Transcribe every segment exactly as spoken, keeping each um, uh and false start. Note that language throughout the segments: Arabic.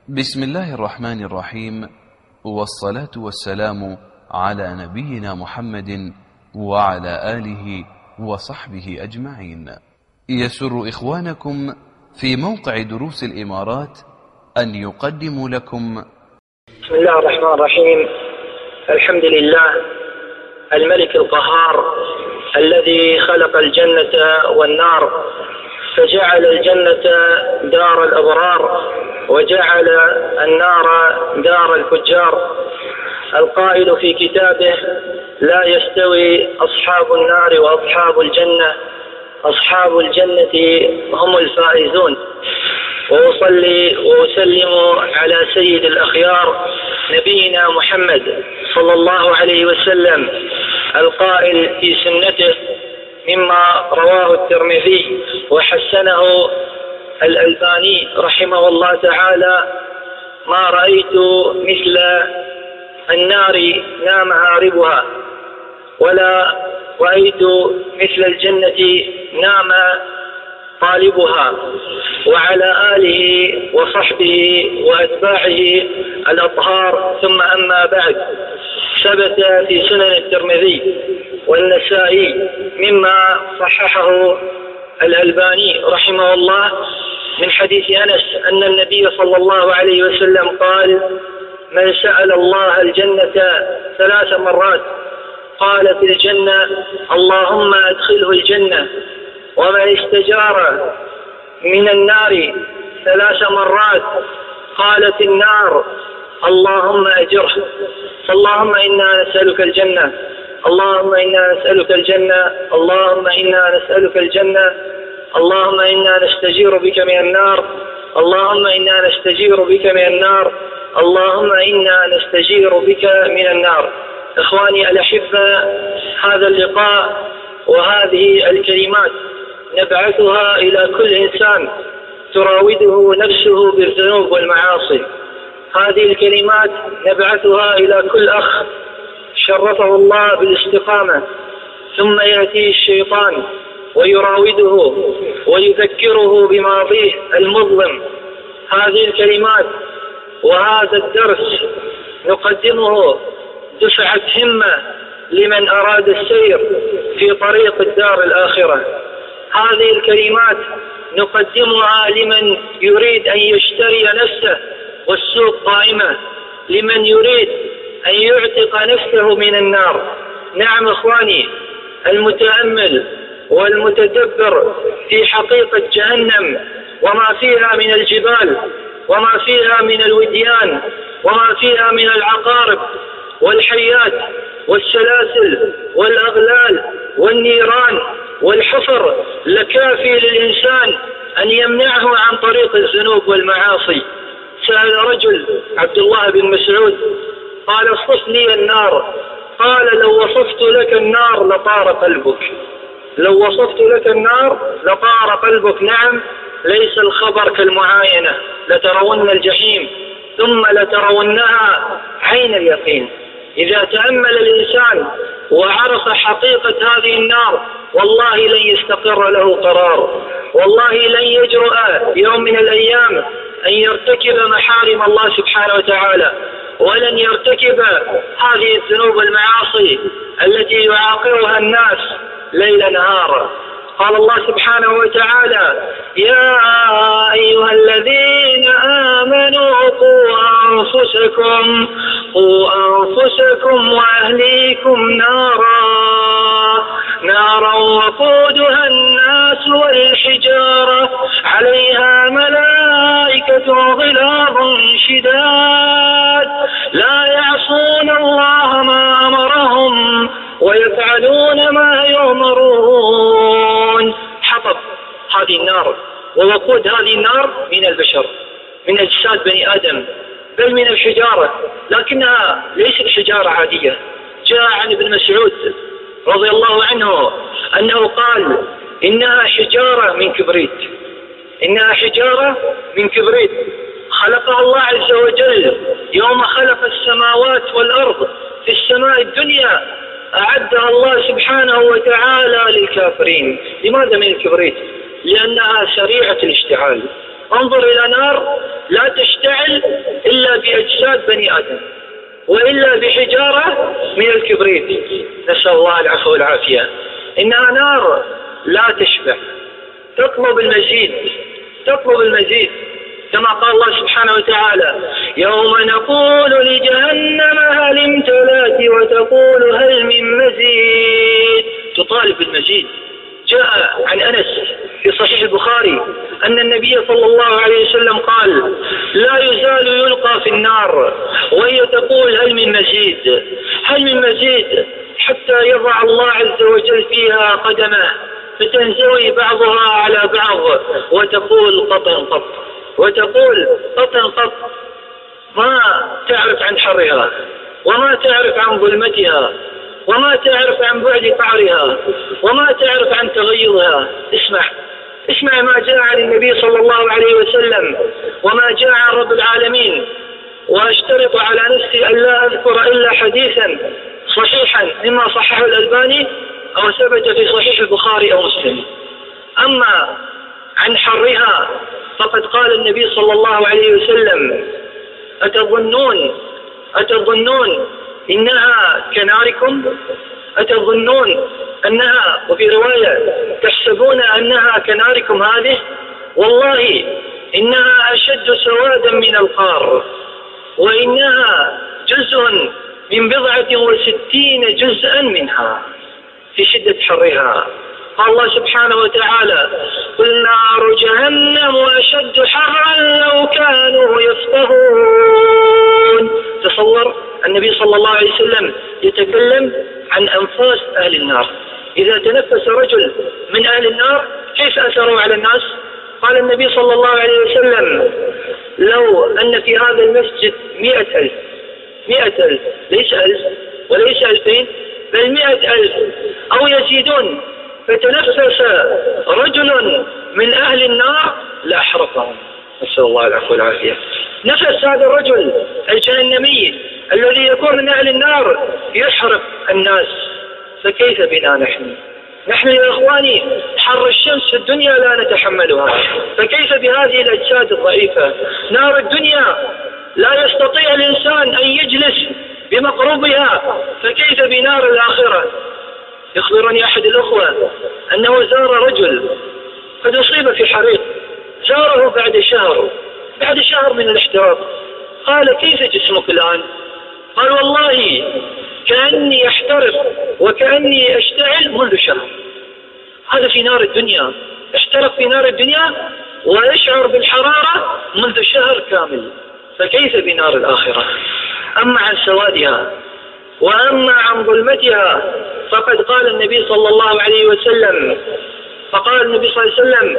بسم الله الرحمن الرحيم، والصلاة والسلام على نبينا محمد وعلى آله وصحبه أجمعين. يسر إخوانكم في موقع دروس الإمارات أن يقدموا لكم بسم الله الرحمن الرحيم. الحمد لله الملك القهار الذي خلق الجنة والنار، فجعل الجنة دار الأبرار وجعل النار دار الفجار، القائل في كتابه: لا يستوي أصحاب النار وأصحاب الجنة، أصحاب الجنة هم الفائزون. وأصلي وأسلم على سيد الأخيار نبينا محمد صلى الله عليه وسلم، القائل في سنته مما رواه الترمذي وحسنه الألباني رحمه الله تعالى: ما رأيت مثل النار نام هاربها، ولا رأيت مثل الجنة نام طالبها. وعلى آله وصحبه وأتباعه الأطهار، ثم أما بعد، ثبت في سنن الترمذي والنسائي مما صححه الألباني رحمه الله من حديث أنس أن النبي صلى الله عليه وسلم قال: من سأل الله الجنة ثلاث مرات قال في الجنة اللهم أدخله الجنة، ومن استجار من النار ثلاث مرات قال في النار اللهم أجره. اللهم إنا نسألك الجنة، اللهم إنا نسألك الجنة، اللهم إنا نسألك الجنة، اللهم إنا نستجير بك من النار، اللهم إنا نستجير بك من النار، اللهم إنا نستجير بك من النار. إخواني الأحبة، هذا اللقاء وهذه الكلمات نبعثها إلى كل إنسان تراوده نفسه بالذنوب والمعاصي. هذه الكلمات نبعثها إلى كل أخ شرفه الله بالاستقامة، ثم يأتي الشيطان ويراوده ويذكره بماضيه المظلم. هذه الكلمات وهذا الدرس نقدمه دفعة همة لمن أراد السير في طريق الدار الآخرة. هذه الكلمات نقدمها لمن يريد أن يشتري نفسه والسوق قائمة، لمن يريد أن يعتق نفسه من النار. نعم إخواني، المتأمل والمتدبر في حقيقة جهنم وما فيها من الجبال وما فيها من الوديان وما فيها من العقارب والحيات والسلاسل والأغلال والنيران والحفر لكافي للإنسان أن يمنعه عن طريق الذنوب والمعاصي. سأل رجل عبد الله بن مسعود قال: اصف لي النار. قال: لو وصفت لك النار لطار قلبك، لو وصفت لك النار لطار قلبك. نعم، ليس الخبر كالمعاينة، لترون الجحيم ثم لترونها عين اليقين. إذا تأمل الإنسان وعرف حقيقة هذه النار والله لن يستقر له قرار، والله لن يجرؤ يوم من الأيام أن يرتكب محارم الله سبحانه وتعالى، ولن يرتكب هذه الذنوب والمعاصي التي يعاقرها الناس ليل نهار. قال الله سبحانه وتعالى: يا أيها الذين آمنوا قوا أنفسكم قوا أنفسكم وأهليكم نارا نارا وقودها الناس والحجارة عليها ملائكة غلاظ شداد لا يعصون الله ما أمرهم ويفعلون ما يؤمرون. حطب هذه النار ووقود هذه النار من البشر، من أجساد بني آدم، بل من الحجارة، لكنها ليست حجارة عادية. جاء عن ابن مسعود رضي الله عنه أنه قال: إنها حجارة من كبريت، إنها حجارة من كبريت خلقها الله عز وجل يوم خلق السماوات والأرض. في السماء الدنيا أعدها الله سبحانه وتعالى للكافرين. لماذا من الكبريت؟ لأنها سريعة الاشتعال. انظر إلى نار لا تشتعل إلا بأجساد بني آدم، وإلا بحجارة من الكبريت، نسأل الله العفو والعافية. إنها نار لا تشبع، تطلب المزيد تطلب المزيد، كما قال الله سبحانه وتعالى: يوم نقول لجهنم هل امتلأت وتقول هل من مزيد، تطالب بالمزيد. جاء عن أنس في صحيح البخاري أن النبي صلى الله عليه وسلم قال: لا يزال يلقى في النار وهي تقول هل من مزيد هل من مزيد، حتى يضع الله عز وجل فيها قدمه فتنزوي بعضها على بعض وتقول قطن قط وتقول قطن قط. ما تعرف عن حرها، وما تعرف عن ظلمتها، وما تعرف عن بعد قعرها، وما تعرف عن تغيرها. اسمع اسمع ما جاء عن النبي صلى الله عليه وسلم وما جاء عن رب العالمين. واشترط على نفسي أن لا أذكر إلا حديثا صحيحا مما صححه الألباني أو ثبت في صحيح البخاري أو مسلم. أما عن حرها فقد قال النبي صلى الله عليه وسلم: أتظنون أتظنون إنها كناركم؟ أتظنون أنها، وفي رواية: تحسبون أنها كناركم هذه؟ والله إنها أشد سوادا من القار، وإنها جزء من بضعة وستين جزءا منها في شدة حرها. قال الله سبحانه وتعالى: قل نار جهنم أشد حرا لو كانوا يفقهون. تصور النبي صلى الله عليه وسلم يتكلم عن أنفاس أهل النار. إذا تنفس رجل من أهل النار كيف أثروا على الناس؟ قال النبي صلى الله عليه وسلم: لو أن في هذا المسجد مئة ألف مئة ألف ليس ألف وليس ألفين بل مئة ألف أو يزيدون، فتنفس رجل من أهل النار لأحرقهم، نسأل الله العفو والعافية. نفس هذا الرجل الجهنمي الذي يكون من أهل النار يحرق الناس، فكيف بنا نحن؟ نحن يا إخواني حر الشمس في الدنيا لا نتحملها، فكيف بهذه الأجساد الضعيفة؟ نار الدنيا لا يستطيع الإنسان أن يجلس بمقربها، فكيف بنار الآخرة؟ يخبرني أحد الأخوة أنه زار رجل قد أصيب في حريق، زاره بعد شهر بعد شهر من الاحتراق. قال: كيف جسمك الآن؟ قال: والله كأني أحترق وكأني أشتعل منذ شهر. هذا في نار الدنيا، احترق في نار الدنيا ويشعر بالحرارة منذ شهر كامل، فكيف بنار الآخرة؟ أما عن سوادها وأما عن ظلمتها فقد قال النبي صلى الله عليه وسلم فقال النبي صلى الله عليه وسلم: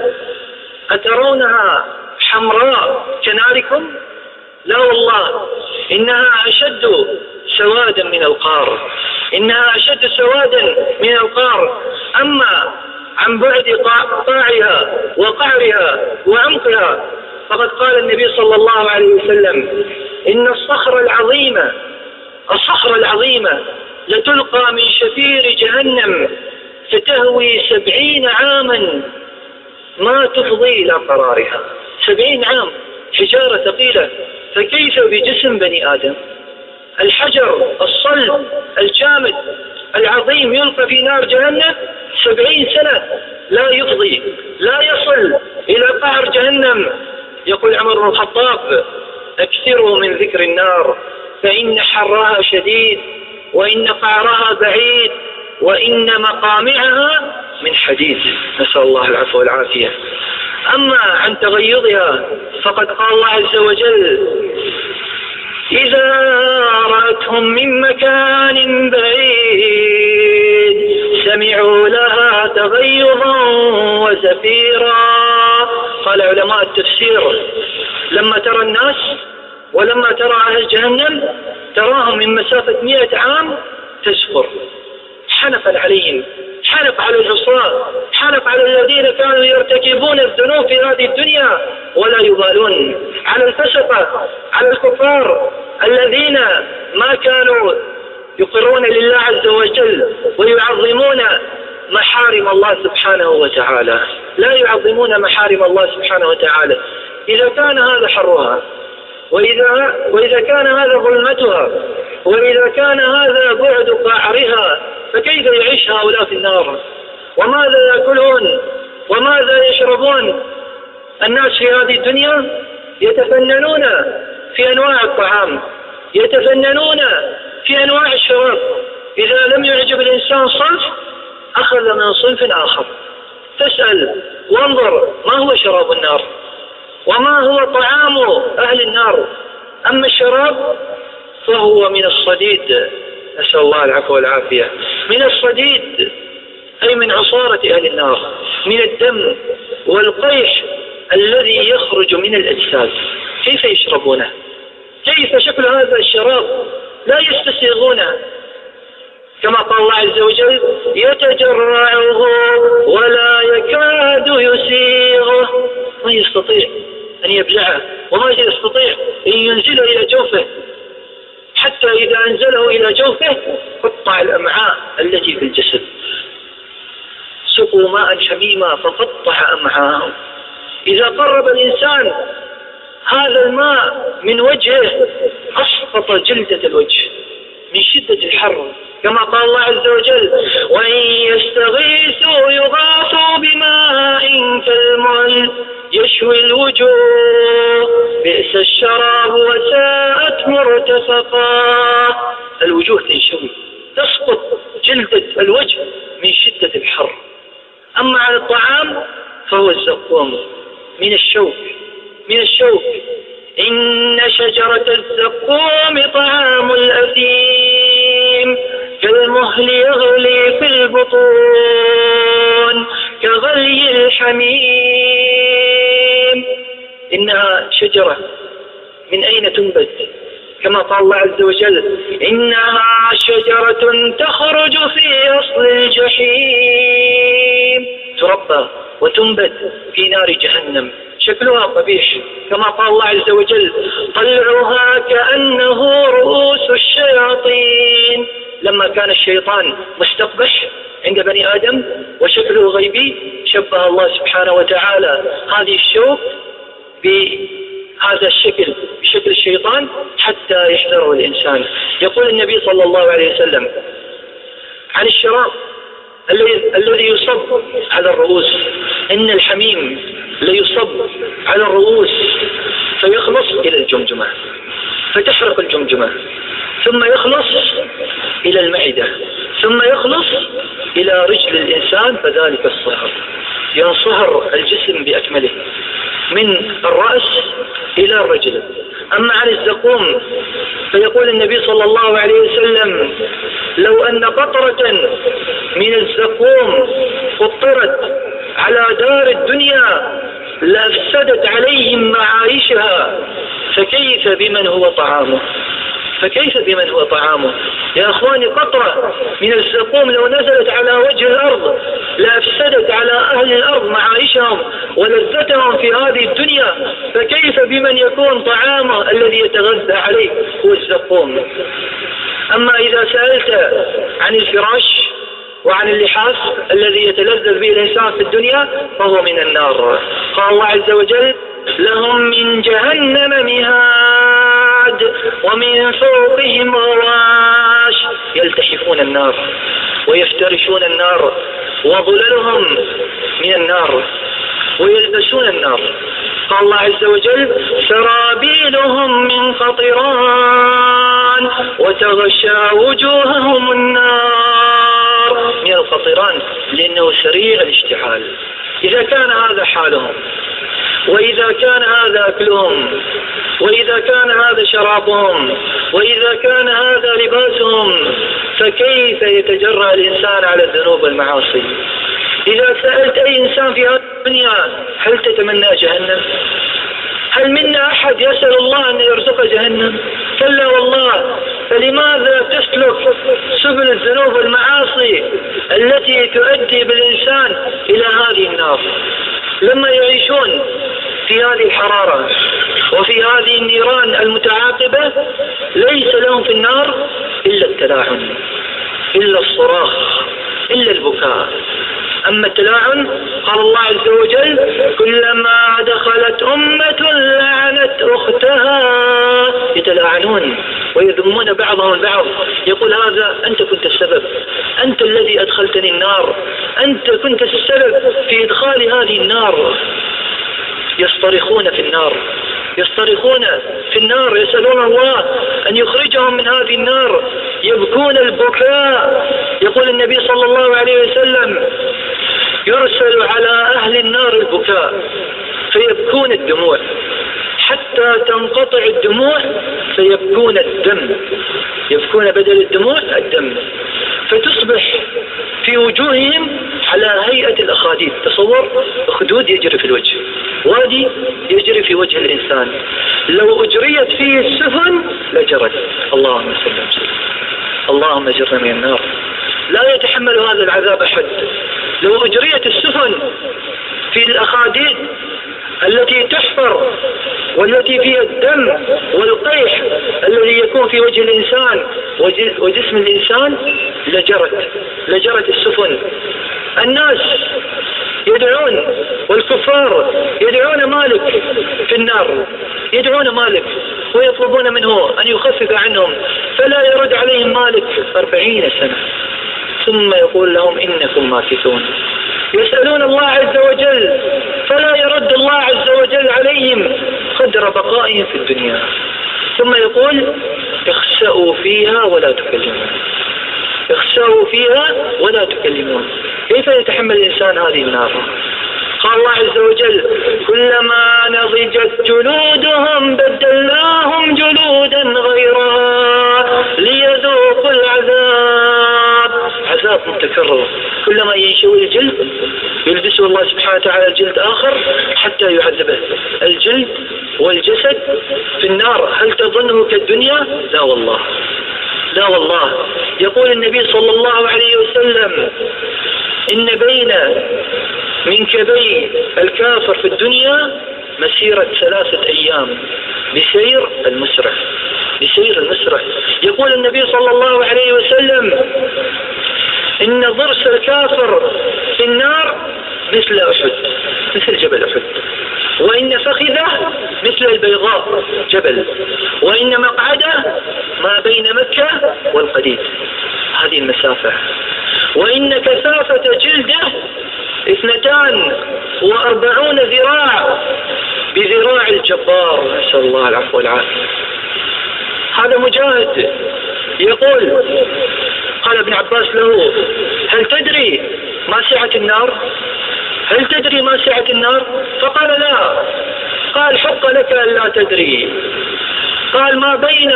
أترونها حمراء كناركم؟ لا والله إنها أشد سوادا من القار إنها أشد سوادا من القار. أما عن بعد قاعها وقعرها وعمقها فقد قال النبي صلى الله عليه وسلم: إن الصخرة العظيمة الصخرة العظيمة لتلقى من شفير جهنم فتهوي سبعين عاما ما تفضي إلى قرارها. سبعين عام حجارة ثقيلة، فكيف بجسم بني آدم؟ الحجر الصلب الجامد العظيم يلقى في نار جهنم سبعين سنة لا يفضي لا يصل إلى قعر جهنم. يقول عمر بن الخطاب: اكثروا من ذكر النار فإن حرها شديد وإن قعرها بعيد وإن مقامعها من حديد، نسأل الله العفو والعافية. أما عن تغيظها فقد قال الله عز وجل: إذا رأتهم من مكان بعيد سمعوا لها تغيظا وزفيرا. قال علماء التفسير: لما ترى الناس ولما ترى أهل جهنم تراهم من مسافة مئة عام تزفر، حنقا عليهم، حنق على العصاة، حنق على الذين كانوا يرتكبون الذنوب في هذه الدنيا ولا يبالون، على الفسقة، على الكفار الذين ما كانوا يقرون لله عز وجل ويعظمون محارم الله سبحانه وتعالى، لا يعظمون محارم الله سبحانه وتعالى. إذا كان هذا حرها وإذا, وإذا كان هذا ظلمتها، وإذا كان هذا بعد قعرها، فكيف يعيش هؤلاء في النار؟ وماذا يأكلون وماذا يشربون؟ الناس في هذه الدنيا يتفننون في أنواع الطعام، يتفننون في أنواع الشراب. إذا لم يعجب الإنسان صنف أخذ من صنف آخر. تسأل وانظر ما هو شراب النار وما هو طعام أهل النار. أما الشراب فهو من الصديد، نسأل الله العفو والعافية، من الصديد أي من عصارة أهل النار، من الدم والقيح الذي يخرج من الأجساد. كيف يشربونه؟ كيف شكل هذا الشراب؟ لا يستسيغونه، كما قال الله عز وجل يتجرعه ولا يكاد يسيغه. ما يستطيع أن يبلعه وما يستطيع أن ينزله إلى جوفه، حتى إذا أنزله إلى جوفه قطع الأمعاء التي في الجسد. سقوا ماء حميما فقطع أمعاءهم. إذا قرب الإنسان هذا الماء من وجهه أسقط جلدة الوجه من شدة الحر، كما قال الله عز وجل وإن يستغيثوا يغاثوا بماء كالمهل يشوي الوجوه بئس الشراب وساءت مرتفقا. الوجوه تنشوي، تسقط جلدة الوجه من شدة الحر. أما على الطعام فهو الزقوم من الشوك من الشوك إن شجرة الزقوم طعام الأثيم كالمهل يغلي في البطون كغلي الحميم. إنها شجرة من أين تنبت؟ كما قال الله عز وجل إنها شجرة تخرج في أصل الجحيم، تربى وتنبت في نار جهنم، شكلها قبيح، كما قال الله عز وجل طلعها كأنه رؤوس الشياطين. لما كان الشيطان مستقبح عند بني آدم وشكله غيبي، شبه الله سبحانه وتعالى هذه الشوك بهذا الشكل، بشكل الشيطان، حتى يحذره الإنسان. يقول النبي صلى الله عليه وسلم عن الشراب الذي يصب على الرؤوس إن الحميم ليصب على الرؤوس فيخلص إلى الجمجمة فتحرق الجمجمة، ثم يخلص إلى المعدة، ثم يخلص إلى رجل الإنسان فذلك الصهر، ينصهر الجسم بأكمله من الرأس إلى الرجل. أما عن الزقوم فيقول النبي صلى الله عليه وسلم لو أن قطرة من الزقوم قطرت على دار الدنيا لأفسدت عليهم معايشها، فكيف بمن هو طعامه فكيف بمن هو طعامه يا أخواني، قطرة من الزقوم لو نزلت على وجه الأرض لأفسدت على أهل الأرض معايشهم ولذتهم في هذه الدنيا، فكيف بمن يكون طعامه الذي يتغذى عليه هو الزقوم. أما إذا سألت عن الفراش وعن اللحاف الذي يتلذذ به الإنسان في الدنيا فهو من النار. قال الله عز وجل لهم من جهنم مهاد ومن فوقهم غواش يلتحفون النار ويفترشون النار وظللهم من النار ويلبسون النار. قال الله عز وجل سرابيلهم من قطران وتغشى وجوههم النار، من القطران لأنه سريع الاشتعال. إذا كان هذا حالهم، وإذا كان هذا أكلهم، وإذا كان هذا شرابهم، وإذا كان هذا لباسهم، فكيف يتجرأ الإنسان على الذنوب والمعاصي؟ إذا سألت أي إنسان في هذه الدنيا هل تتمنى جهنم؟ هل منا أحد يسأل الله أن يرزق جهنم؟ كلا والله. فلماذا تسلك سبل الذنوب والمعاصي التي تؤدي بالإنسان إلى هذه النار؟ لما يعيشون في هذه الحرارة وفي هذه النيران المتعاقبة ليس لهم في النار إلا التلاعن، إلا الصراخ، إلا البكاء. أما التلاعن قال الله عز وجل كلما دخلت أمة لعنت أختها، يتلاعنون ويذمون بعضهم البعض، يقول هذا أنت كنت السبب، أنت الذي أدخلتني النار، أنت كنت السبب في إدخال هذه النار. يصطرخون في النار، يصطرخون في النار، يسألون الله أن يخرجهم من هذه النار، يبكون البكاء. يقول النبي صلى الله عليه وسلم يرسل على أهل النار البكاء فيبكون الدموع حتى تنقطع الدموع فيبكون الدم، يبكون بدل الدموع الدم، فتصبح في وجوههم على هيئة الأخاديد. تصور أخدود يجري في الوجه، وادي يجري في وجه الإنسان، لو أجريت فيه السفن لجرت. اللهم صل وسلم، اللهم اجرنا من النار. لا يتحمل هذا العذاب أحد. لو أجريت السفن في الأخاديد التي تحفر والتي فيها الدم والقيح الذي يكون في وجه الإنسان وجسم الإنسان لجرت لجرت السفن. الناس يدعون والكفار يدعون مالك في النار، يدعون مالك ويطلبون منه أن يخفف عنهم، فلا يرد عليهم مالك أربعين سنة، ثم يقول لهم إنكم ماكثون. يسألون الله عز وجل فلا يرد الله عز وجل عليهم قدر بقائهم في الدنيا، ثم يقول اخسأوا فيها ولا تكلمون، اخسأوا فيها ولا تكلمون. كيف يتحمل الإنسان هذه النار؟ قال الله عز وجل كلما نضجت جلودهم بدلناهم جلودا غيرها ليذوقوا العذاب. عذاب متكرر، كلما ينشوي الجلد يلبسه الله سبحانه وتعالى الجلد آخر حتى يعذبه. الجلد والجسد في النار هل تظنه كالدنيا؟ لا والله، لا والله. يقول النبي صلى الله عليه وسلم إن بين منكبي الكافر في الدنيا مسيرة ثلاثة أيام بسير المسرع، بسير المسرع. يقول النبي صلى الله عليه وسلم إن ضرس الكافر في النار مثل أحد، مثل جبل أحد، وإن فخذه مثل البيضاء جبل، وإن مقعده ما بين مكة والقديد، هذه المسافة، وإن كثافة جلده اثنتان وأربعون ذراع بذراع الجبار، نسأل الله العفو والعافية. هذا مجاهد يقول قال ابن عباس له هل تدري ما سعة النار؟ هل تدري ما سعة النار؟ فقال لا. قال حق لك أن لا تدري. قال ما بين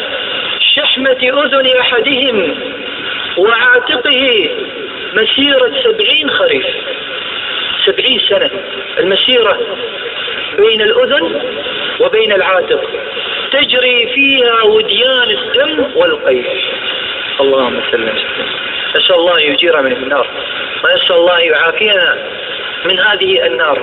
شحمة أذن أحدهم وعاتقه مسيرة سبعين خريف، سبعين سنة المسيرة بين الأذن وبين العاتق، تجري فيها وديان الدم والقيح. اللهم سلم. نسأل الله يجير من النار، ونسأل الله يعافينا من هذه النار.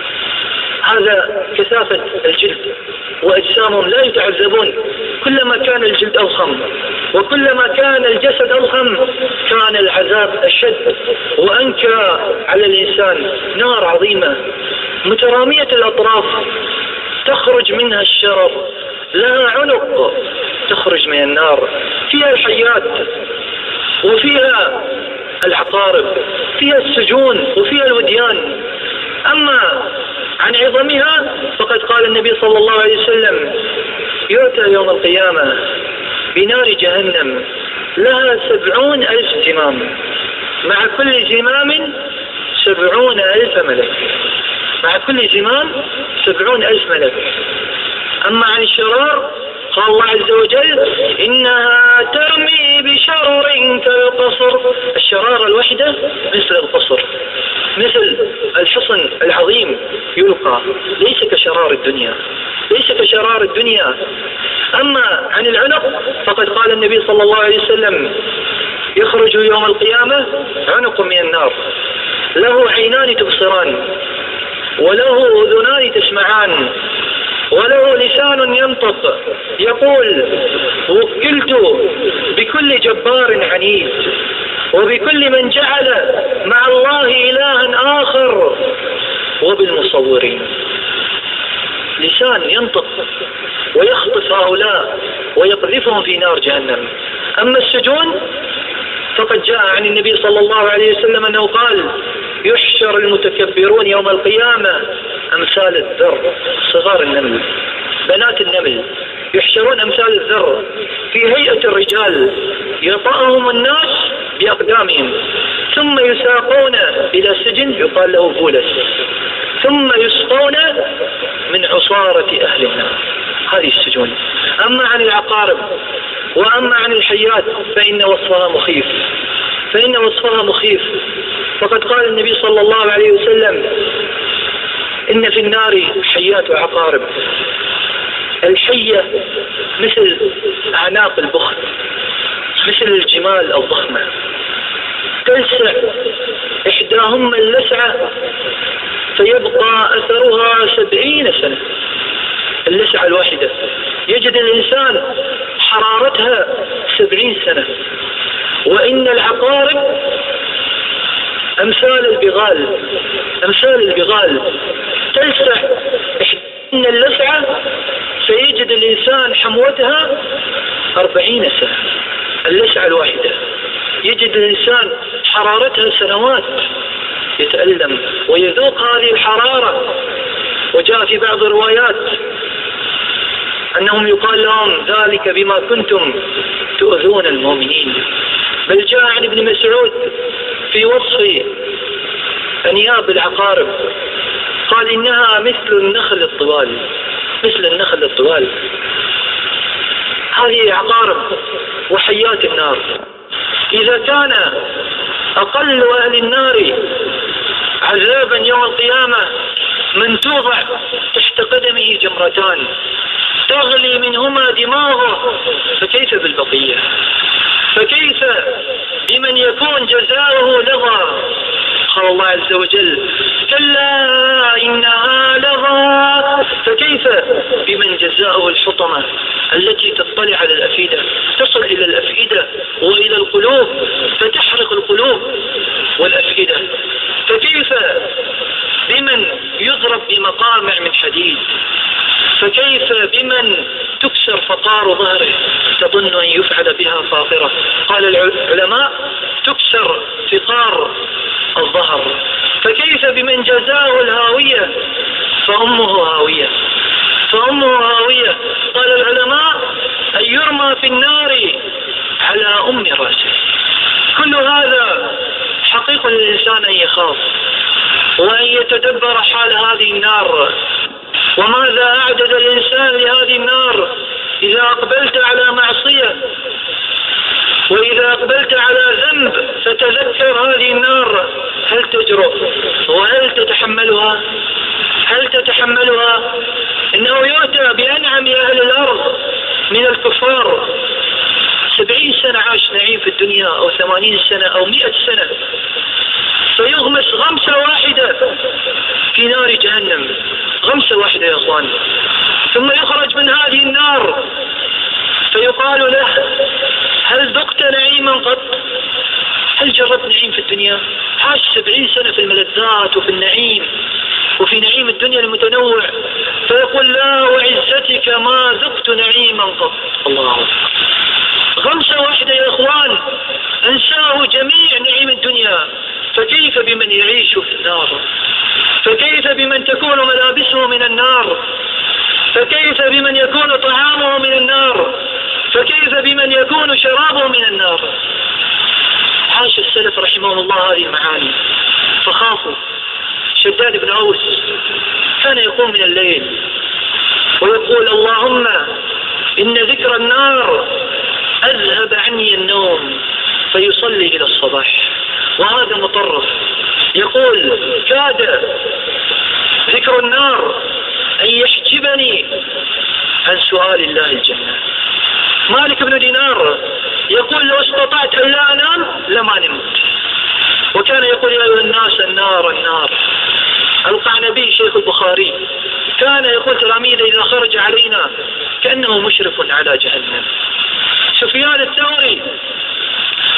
هذا كثافة الجلد وأجسامهم لا يتعذبون. كلما كان الجلد أضخم وكلما كان الجسد أضخم كان العذاب أشد وأنكى على الإنسان. نار عظيمة مترامية الأطراف تخرج منها الشرر، لها عنق تخرج من النار، فيها الحيات وفيها العقارب، فيها السجون وفيها الوديان. أما عن عظمها فقد قال النبي صلى الله عليه وسلم يؤتى يوم القيامة بنار جهنم لها سبعون ألف زمام، مع كل زمام سبعون ألف ملك، مع كل زمام سبعون ألف ملك. أما عن الشرار قال الله عز وجل إنها ترمي بشرر كالقصر. الشرارة الوحدة مثل القصر، مثل الحصن العظيم يلقى، ليس كشرار الدنيا، ليس كشرار الدنيا. أما عن العنق فقد قال النبي صلى الله عليه وسلم يخرج يوم القيامة عنق من النار له عينان تبصران وله أذنان تسمعان وله لسان ينطق يقول وكلت بكل جبار عنيد وبكل من جعل مع الله إلها آخر، وبالمصورين. لسان ينطق ويخطف هؤلاء ويقذفهم في نار جهنم. أما السجون فقد جاء عن النبي صلى الله عليه وسلم أنه قال: يحشر المتكبرون يوم القيامة أمثال الذر، صغار النمل، بنات النمل، يحشرون أمثال الذر في هيئة الرجال، يطأهم الناس بأقدامهم، ثم يساقون إلى سجن يقال له بولس، ثم يسقون من عصارة أهل النار. هذه السجون. أما عن العقارب وأما عن الحيات فإن وصفها مخيف، فإن وصفها مخيف. فقد قال النبي صلى الله عليه وسلم: إن في النار حيات وعقارب. الحية مثل أعناق البخت، مثل الجمال الضخمة، تلسع إحداهما اللسعة فيبقى أثرها سبعين سنة. اللسعة الواحدة يجد الإنسان حرارتها سبعين سنة. وإن العقارب أمثال البغال، أمثال البغال تلسع إحدى اللسعة فيجد الإنسان حموتها أربعين سنة. اللسعة الواحدة يجد الإنسان حرارتها سنوات، يتألم ويذوق هذه الحرارة. وجاء في بعض الروايات أنهم يقال لهم: ذلك بما كنتم تؤذون المؤمنين. بل جاء عن ابن مسعود في وصف أنياب العقارب قال: إنها مثل النخل الطوال، مثل النخل الطوال. هذه عقارب وحيات النار. إذا كان أقل أهل النار عذابا يوم القيامة من توضع تحت قدمه جمرتان تغلي منهما دماغه، فكيف بالبقية؟ فكيف بمن يكون جزاؤه لظى؟ قال الله عز وجل: كلا إنها لظى. فكيف بمن جزاؤه الحطمة التي تطلع على الأفئدة، تصل إلى الأفئدة وإلى القلوب فتحرق القلوب والأفئدة؟ فكيف بمن يضرب بمقامع من حديد؟ فكيف بمن تكسر فقار ظهره تظن أن يفعل بها فاقرة؟ قال العلماء: تكسر فقار الظهر. فكيف بمن جزاه الهاوية فأمه هاوية، فأمه هاوية. قال العلماء: أن يرمى في النار على أم رأسه. كل هذا حقيق للإنسان أن يخاف وأن يتدبر حال هذه النار، وماذا أعدد الإنسان لهذه النار إذا أقبلت على معصية، وإذا أقبلت على ذنب فتذكر هذه النار. هل تجرؤ وهل تتحملها؟ هل تتحملها؟ إنه يؤتى بأنعم أهل الأرض من الكفار، سبعين سنة عاش نعيم في الدنيا أو ثمانين سنة أو مئة سنة، فيغمس غمسة واحدة في نار جهنم، غمسة واحدة يا أخوان، ثم يخرج من هذه النار فيقال له: هل ذقت نعيما قط؟ هل جربت نعيم في الدنيا؟ عاش سبعين سنة في الملذات وفي النعيم وفي نعيم الدنيا المتنوع، فيقول: لا وعزتك ما ذقت نعيما قط. الله أكبر. غمسة واحدة يا أخوان أنساه جميع نعيم الدنيا. فكيف بمن يعيش في النار؟ فكيف بمن تكون ملابسه من النار؟ فكيف بمن يكون طعامه من النار؟ فكيف بمن يكون شرابه من النار؟ عاش السلف رحمهم الله هذه المعاني فخافوا. شداد بن أوس كان يقوم من الليل ويقول: اللهم إن ذكر النار أذهب عني النوم، فيصلي إلى الصباح. وهذا مطرف يقول: كاد ذكر النار أن يحجبني عن سؤال الله الجنة. مالك بن دينار يقول: لو استطعت أن لا أنام لما نمت. وكان يقول: يا أيها الناس النار النار. القعنبي شيخ البخاري كان يقول: تلاميذه إذا خرج علينا كأنه مشرف على جهنم. سفيان الثوري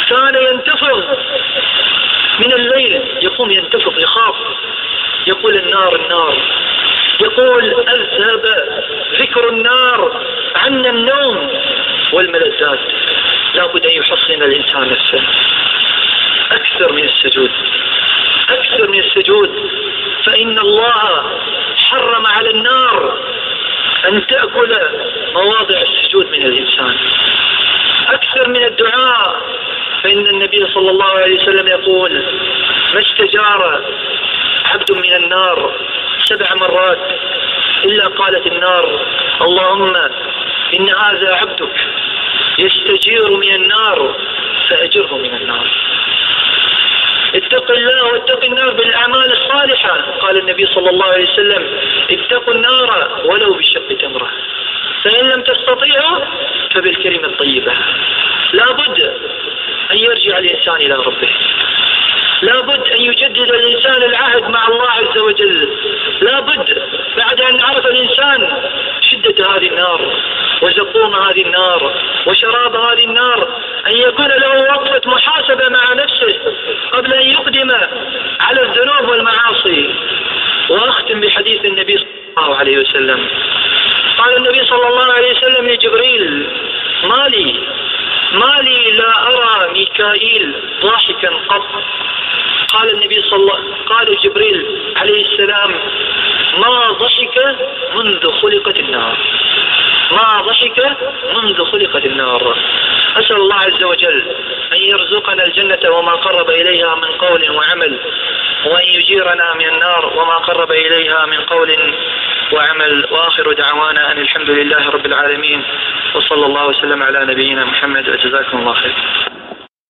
كان ينتفض من الليل، يقوم ينتفض يخاف، يقول النار النار، يقول أذهب ذكر النار عنا النوم والملذات. لابد أن يحصن الإنسان نفسه أكثر من السجود، أكثر من السجود، فإن الله حرم على النار أن تأكل مواضع السجود من الإنسان. أكثر من الدعاء، فإن النبي صلى الله عليه وسلم يقول: ما استجار عبد من النار سبع مرات إلا قالت النار: اللهم إن هذا عبدك يستجير من النار فأجره من النار. اتق الله واتق النار بالأعمال الصالحة. قال النبي صلى الله عليه وسلم: اتقوا النار ولو بشق تمرة، فإن لم تستطيعوا فبالكلمة الطيبة. لابد أن يرجع الإنسان إلى ربه، لابد أن يجدد الإنسان العهد مع الله عز وجل، لابد بعد أن عرف الإنسان شدة هذه النار وزقوم هذه النار وشراب هذه النار أن يكون له وقفة محاسبة مع نفسه قبل أن يقدم على الذنوب والمعاصي. وأختم بحديث النبي صلى الله عليه وسلم. قال النبي صلى الله عليه وسلم لجبريل: ما لي ما لي لا أرى ميكائيل ضاحكا قط. قال النبي صلى الله قال جبريل عليه السلام: ما ضحك منذ خلقت النار، ما ضحك منذ خلقت النار. أسأل الله عز وجل أن يرزقنا الجنة وما قرب إليها من قول وعمل، وأن يجيرنا من النار وما قرب إليها من قول وعمل. وآخر دعوانا أن الحمد لله رب العالمين، وصلى الله وسلم على نبينا محمد، وجزاكم الله خير.